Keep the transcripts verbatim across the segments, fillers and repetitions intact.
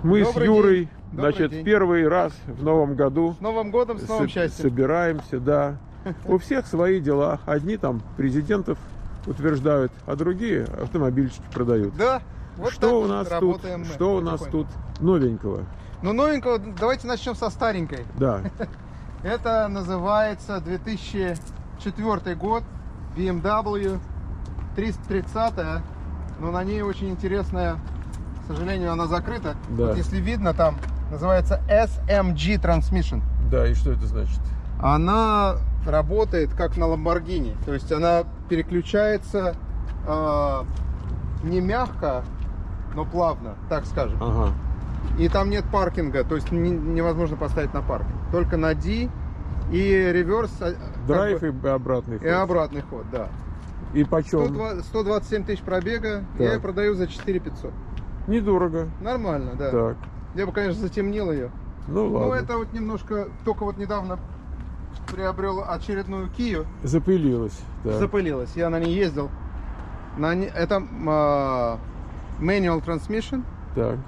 Мы Добрый с Юрой, день. Добрый значит, день. первый раз в новом году. С Новым годом, с новым со- счастьем. Собираемся, да. У всех свои дела. Одни там президентов утверждают, а другие автомобильчики продают. Да, вот что так у вот нас тут? работаем мы Что у нас потихоньку. тут новенького? Ну, новенького, давайте начнем со старенькой. Да. Это называется две тысячи четвёртый год, би эм дабл ю триста тридцать, но на ней очень интересная, к сожалению, она закрыта. Да. Вот если видно, там называется эс эм джи Transmission. Да, и что это значит? Она работает как на Lamborghini, то есть она переключается э, не мягко, но плавно, так скажем. Ага. И там нет паркинга, то есть не- невозможно поставить на паркинг. Только на D и реверс. а, как Драйв бы, и обратный ход. и обратный ход, да. И почем? сто двадцать семь тысяч пробега, Так. я ее продаю за четыре пятьсот. Недорого. Нормально, да. Так. Я бы, конечно, затемнил ее. Ну ладно. Но это вот немножко, только вот недавно приобрел очередную Kia. Запылилось. Да. Запылилась, я на ней ездил. На не- Это а, manual transmission, Так.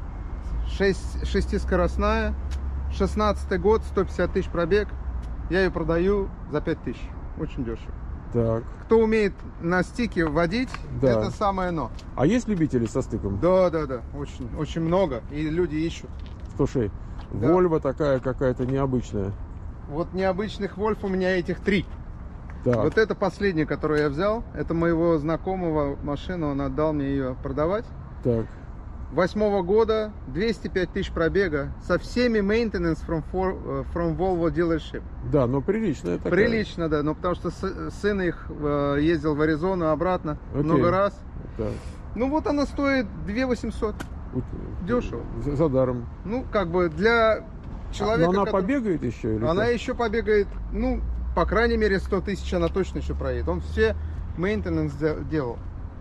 шесть, шестискоростная, шестнадцатый год, сто пятьдесят тысяч пробег. Я ее продаю за пять тысяч. Очень дешево. Так. Кто умеет на стике водить, Да. это самое но. А есть любители со стыком? Да, да, да, очень, очень много. И люди ищут. Слушай, Да. Вольво такая какая-то необычная. Вот необычных Вольф у меня этих три. Так. Вот это последняя, которую я взял. Это моего знакомого машина, он отдал мне ее продавать. Так. Восьмого года, двести пять тысяч пробега, со всеми maintenance from, for, э, from Volvo dealership. Да, но приличная такая. Прилично, да, но потому что с- сын их э, ездил в Аризону обратно Окей. много раз. Так. Ну вот она стоит две тысячи восемьсот. У- Дешево. За, за даром. Ну, как бы для человека, Но она который- побегает еще? Или Она как? еще побегает, ну, по крайней мере, сто тысяч она точно еще проедет. Он все maintenance де- делал.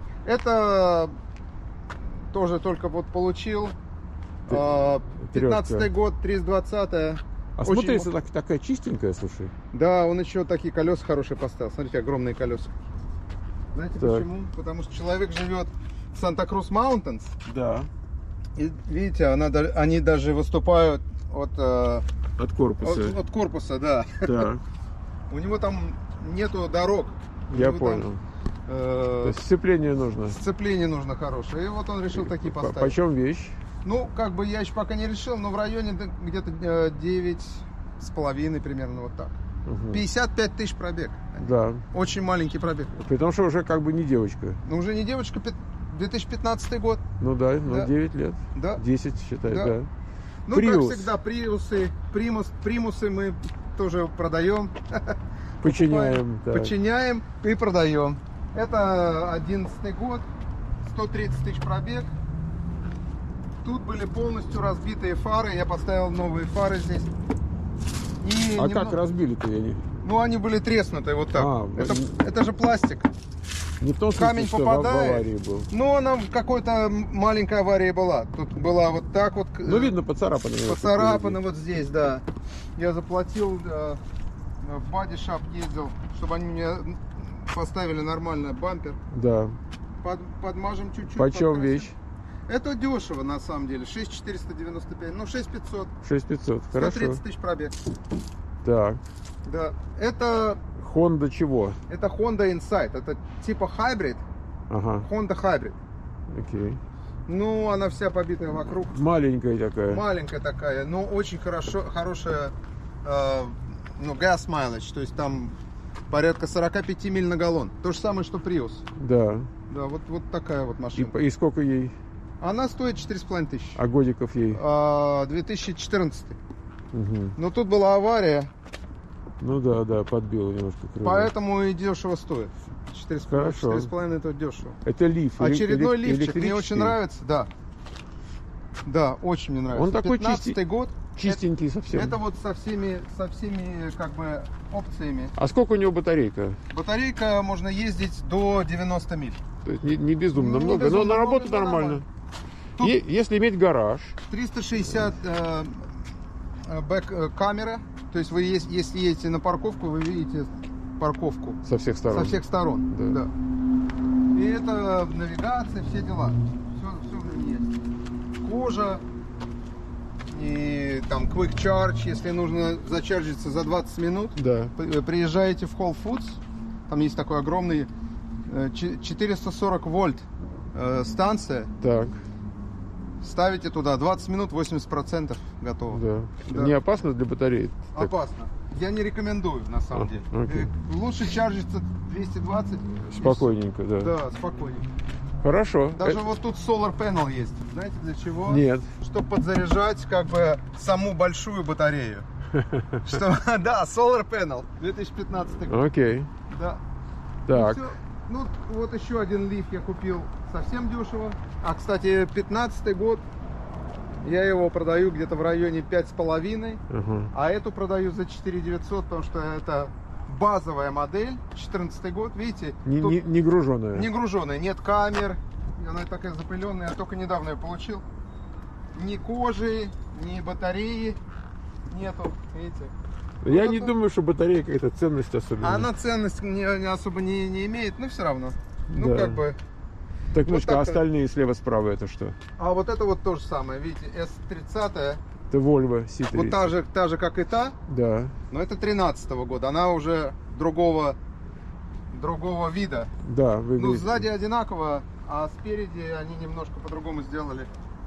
Это тоже только вот получил. Ты- А, пятнадцатый трёпка. год, триста двадцатая. А Очень смотрится мо- так, такая чистенькая, слушай. Да, он еще такие колеса хорошие поставил. Смотрите, огромные колеса. Знаете Так. почему? Потому что человек живет в Санта-Крус Маунтенс. Да. И видите, она, да- они даже выступают от, э, От корпуса. от, от корпуса, да. Так, У него там нету дорог. У я него там, понял. э, То есть сцепление нужно. сцепление нужно хорошее. И вот он решил такие По- поставить. Почем вещь? Ну, как бы я еще пока не решил, но в районе д- где-то э, девять с половиной примерно вот так. Мгм. пятьдесят пять тысяч пробег. Да. Очень маленький пробег. При том, что уже как бы не девочка. Но уже не девочка, пят- две тысячи пятнадцатый год. Ну да, ну Да. девять лет. Да. десять, считай, Да. да. Ну, Приус. как всегда, приусы, примус, примусы мы тоже продаем. Починяем. так. Починяем и продаем. Это одиннадцатый год, сто тридцать тысяч пробег. Тут были полностью разбитые фары, я поставил новые фары здесь. И А немного- как разбили-то? Я не... Ну, они были треснутые вот так. А, это, вы- это же пластик. не в том смысле, Камень что в- в попадает. аварии был. Ну, она в какой-то маленькой аварии была. Тут была вот так вот. Ну, э, видно, поцарапано. Поцарапаны вот здесь, да. Я заплатил, э, в бодишап ездил, чтобы они мне поставили нормальный бампер. Да. Под, подмажем чуть-чуть. Почем подкрасим. вещь? Это дешево на самом деле. шесть четыреста девяносто пять. Ну, шесть пятьсот. шесть пятьсот. сто Хорошо. тридцать тысяч пробег. Так. Да. Это, Honda чего? это Honda Insight. Это типа hybrid. Ага. Honda Hybrid. Окей. Ну, она вся побитая вокруг. Маленькая такая. Маленькая такая, но очень хорошо, хорошая, э, ну, gas mileage, то есть там порядка сорок пять миль на галлон. То же самое, что Prius. Да. Да, вот, вот такая вот И, машина. и сколько ей? Она стоит четыре с половиной тысячи. А годиков ей? А, две тысячи четырнадцатый. Мгм. Но тут была авария, Ну да, да, подбило немножко крыло. поэтому и дешево стоит. четыре с половиной. Хорошо. четыре с половиной это дешево. Это лиф. эле- Очередной эле- лифчик, мне очень электрический. нравится, да. Да, очень мне нравится. Он такой пятнадцатый чисти- год. Чистенький совсем. Это вот со всеми, со всеми как бы опциями. А сколько у него батарейка? Батарейка можно ездить до девяноста миль. То есть не, не безумно Не много, безумно но на много, работу но нормально. нормально. Тут- Е- если иметь гараж, триста шестьдесят э, э, бэк э, камера. То есть вы ес- если едете на парковку, вы видите парковку со всех сторон. со всех сторон. Да. Да. И это навигация, все дела. Все, все в нем есть. Кожа, и там Quick Charge, если нужно зачаржиться за двадцать минут. Да. Приезжаете в Whole Foods, там есть такой огромный четыреста сорок вольт станция. Так. Ставите туда двадцать минут, восемьдесят процентов готово. Да. Да. Не опасно для батареи? Опасно. Я не рекомендую, на самом А, деле. окей. Лучше чаржиться двести двадцать. Спокойненько, да. Да, спокойненько. Хорошо. Даже Э- вот тут solar panel есть. Знаете для чего? Нет. Чтобы подзаряжать как бы саму большую батарею. Что, да, solar panel. две тысячи пятнадцатый год. Окей. Да. Так. Всё. Ну, вот еще один лиф я купил совсем дешево. А, кстати, пятнадцатый год. Я его продаю где-то в районе пять с половиной. Ага. А эту продаю за четыре тысячи девятьсот, потому что это базовая модель. четырнадцатый год, видите? Не, тут не, не груженая. не груженая, нет камер. Она такая запыленная, я только недавно ее получил. Ни кожи, ни батареи нету, видите? Я Вот не это- думаю, что батарея какая-то ценность особенная. Она ценность не, не особо не, не имеет, но все равно. Ну, Да. как бы. Так, вот Мочка, а так-то. остальные слева-справа это что? А вот это вот то же самое, видите, эс тридцать, Это Volvo си тридцать. вот та же, та же, как и та, Да, но это тринадцатого года. Она уже другого, другого вида. да, Ну, выглядит. сзади одинаково, а спереди они немножко по-другому сделали.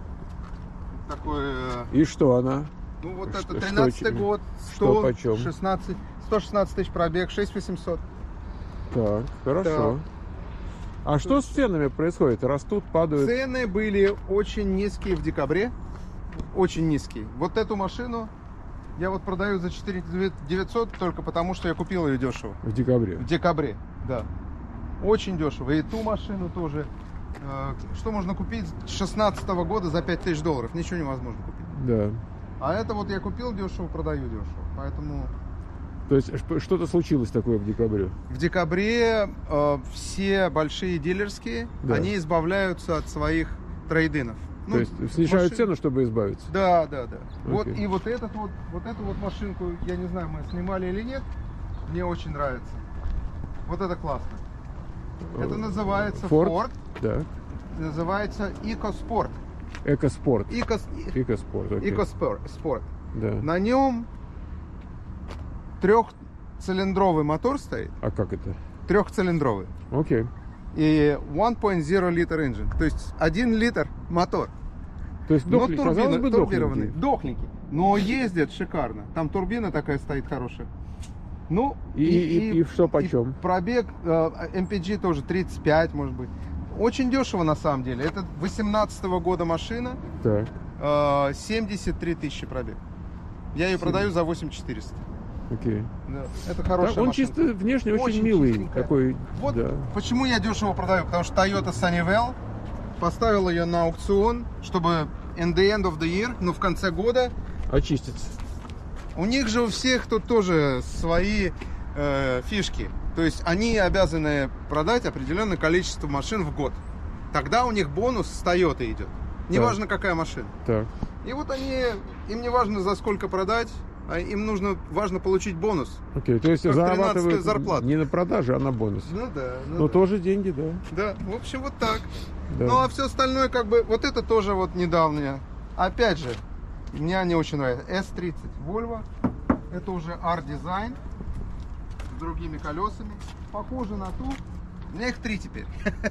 Такой, э, И что она? ну вот Что- это что тринадцатый очень- год, что сто почем? шестнадцать, сто шестнадцать тысяч пробег, шесть тысяч восемьсот. Так, хорошо. А что с ценами происходит? Растут, падают? Цены были очень низкие в декабре, очень низкие. Вот эту машину я вот продаю за четыре тысячи девятьсот только потому, что я купил ее дешево. В декабре. В декабре, да. Очень дешево. И ту машину тоже. Э, Что можно купить с шестнадцатого года за пять тысяч долларов? Ничего невозможно купить. Да. А это вот я купил дешево, продаю дешево. Поэтому То есть ш- что-то случилось такое в декабре? в декабре э, все большие дилерские, Да. они избавляются от своих трейдинов. Ну, То есть снижают машин- цену, чтобы избавиться? Да, да, да. Вот Окей. и вот этот вот, вот эту вот машинку, я не знаю, мы снимали или нет, мне очень нравится. Вот это классно. Это называется Ford? Ford, Да. называется EcoSport. Экоспорт. Ecos, Экоспорт, окей. EcoSport. Sport. Да. На нем трехцилиндровый мотор стоит, А как это? трехцилиндровый. Окей. И один и ноль литр engine, то есть один литр мотор. То есть Но дохли, казалось бы, турбированный, дохленький. дохленький. Но ездит шикарно. Там турбина такая стоит хорошая. Ну, И- и- и что почем? пробег э, эм пи джи тоже тридцать пять, может быть. Очень дешево на самом деле. Это восемнадцатого года машина, Так. э, семьдесят три тысячи пробег. Я ее продаю за восемь тысяч четыреста. Окей. Да, это хорошая Да, он машинка. чисто внешне очень, Очень милый. чистенькая. Такой, Вот да. почему я дешево продаю. Потому что Toyota Sunnyvale поставил ее на аукцион, чтобы in the end of the year, ну в конце года, Очистится. у них же у всех тут тоже свои э, фишки. То есть они обязаны продать определенное количество машин в год. Тогда у них бонус с Toyota идет. Неважно, какая машина. Так. И вот они, им не важно за сколько продать, а им нужно, важно получить бонус. Окей. То есть Как зарабатывают тринадцатая зарплата. не на продаже, а на бонус. Ну да. Ну Но да. тоже деньги, да. Да, в общем, вот так. Да. Ну а все остальное, как бы, вот это тоже вот недавнее. Опять же, мне не очень нравится. эс тридцать Volvo. Это уже R-дизайн с другими колесами. Похоже на ту. У меня их три теперь.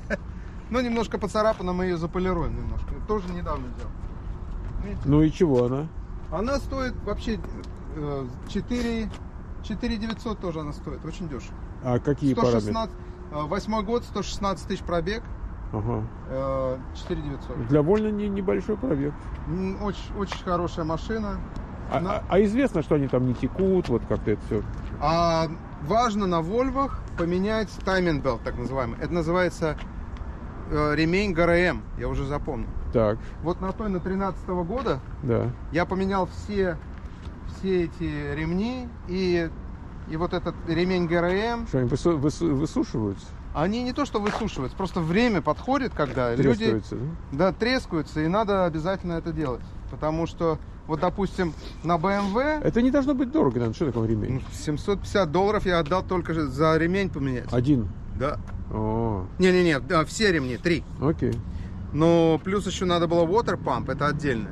Но немножко поцарапана, мы ее заполируем немножко. Тоже недавно делал. Видите? Ну и чего она? Она стоит вообще э, четыре тысячи девятьсот тоже она стоит. Очень дешево. А какие сто параметры? шестнадцать, э, восьмой год, сто шестнадцать тысяч пробег. Ага. э, четыре тысячи девятьсот. Для вольно не, небольшой пробег. М, Очень, очень хорошая машина. А, Но- а- а известно, что они там не текут, вот как-то это все. А важно на Вольвах поменять timing belt, так называемый. Это называется э, ремень ГРМ, я уже запомнил. Так, Вот на той, на тринадцатого года, да. я поменял все, все эти ремни, и, и вот этот ремень ГРМ, Что они высу- высу- высушиваются? они не то что высушиваются, просто время подходит, когда люди Трескаются, да? да, трескаются, и надо обязательно это делать. Потому что, вот, допустим, на бэ эм вэ Это не должно быть дорого, наверное. Что такое ну, ремень? семьсот пятьдесят долларов я отдал только же за ремень поменять. Один. Да. О, Не-не-не, да, все ремни, три. окей. Но плюс еще надо было water pump, это отдельно.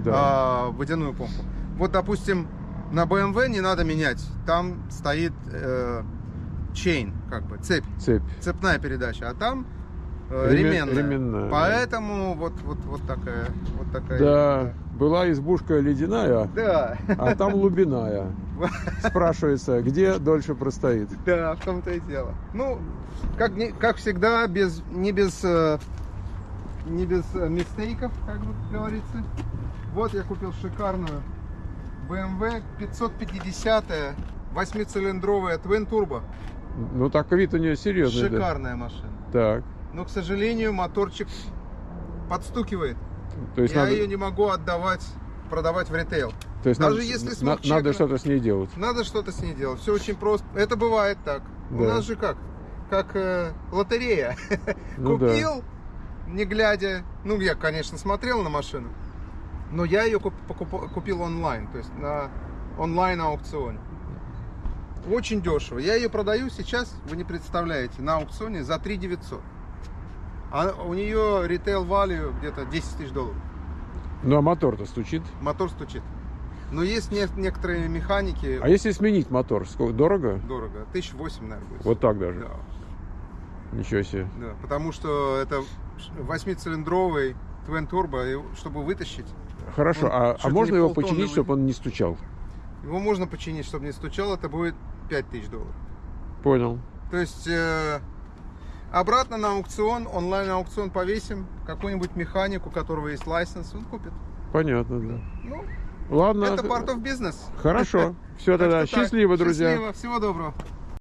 Да. а, водяную помпу. Вот, допустим, на бэ эм вэ не надо менять. Там стоит э, chain, как бы, цепь. Цепь. Цепная передача. А там э, Ремен- ременная. ременная. Поэтому вот, вот, вот такая. Вот такая Да, была избушка ледяная, Да. а там лубиная. Спрашивается, где дольше простоит. Да, в том-то и дело. Ну, как, не, как всегда, без, не без, э, не без э, мистейков, как бы говорится. Вот я купил шикарную бэ эм вэ пятьсот пятьдесят, восьмицилиндровая Twin Turbo. Ну так вид у нее серьезный. Да. Шикарная машина. Так. Но, к сожалению, моторчик подстукивает. То есть я надо, ее не могу отдавать, продавать в ритейл. то есть Даже надо, если на- смог надо чек- что-то с ней делать. Надо что-то с ней делать. Все очень просто. Это бывает так. У Да. нас же как? Как э, лотерея. Ну да. Купил, не глядя. Ну, я, конечно, смотрел на машину. Но я ее куп- покуп- купил онлайн. То есть на онлайн-аукционе. Очень дешево. Я ее продаю сейчас, вы не представляете, на аукционе за три тысячи девятьсот. А у нее retail value где-то десять тысяч долларов. Ну а мотор-то стучит. Мотор стучит. Но есть не- некоторые механики. А если сменить мотор, сколько, дорого? Дорого. Тысяч восемь, наверное, будет. Вот так даже. Да. Ничего себе. Да, потому что это восьмицилиндровый Twin Turbo, и чтобы вытащить, Хорошо, Он а, чуть а ли можно не его полтонны починить, вы- чтобы он не стучал? его можно починить, чтобы не стучал, это будет пять тысяч долларов. Понял. То есть э, обратно на аукцион, онлайн-аукцион повесим, какой-нибудь механик, у которого есть лайсенс, он купит. Понятно, да. Ну, Ладно. это part of business. Хорошо. Все Так тогда. что так. Счастливо, друзья. Счастливо, всего доброго.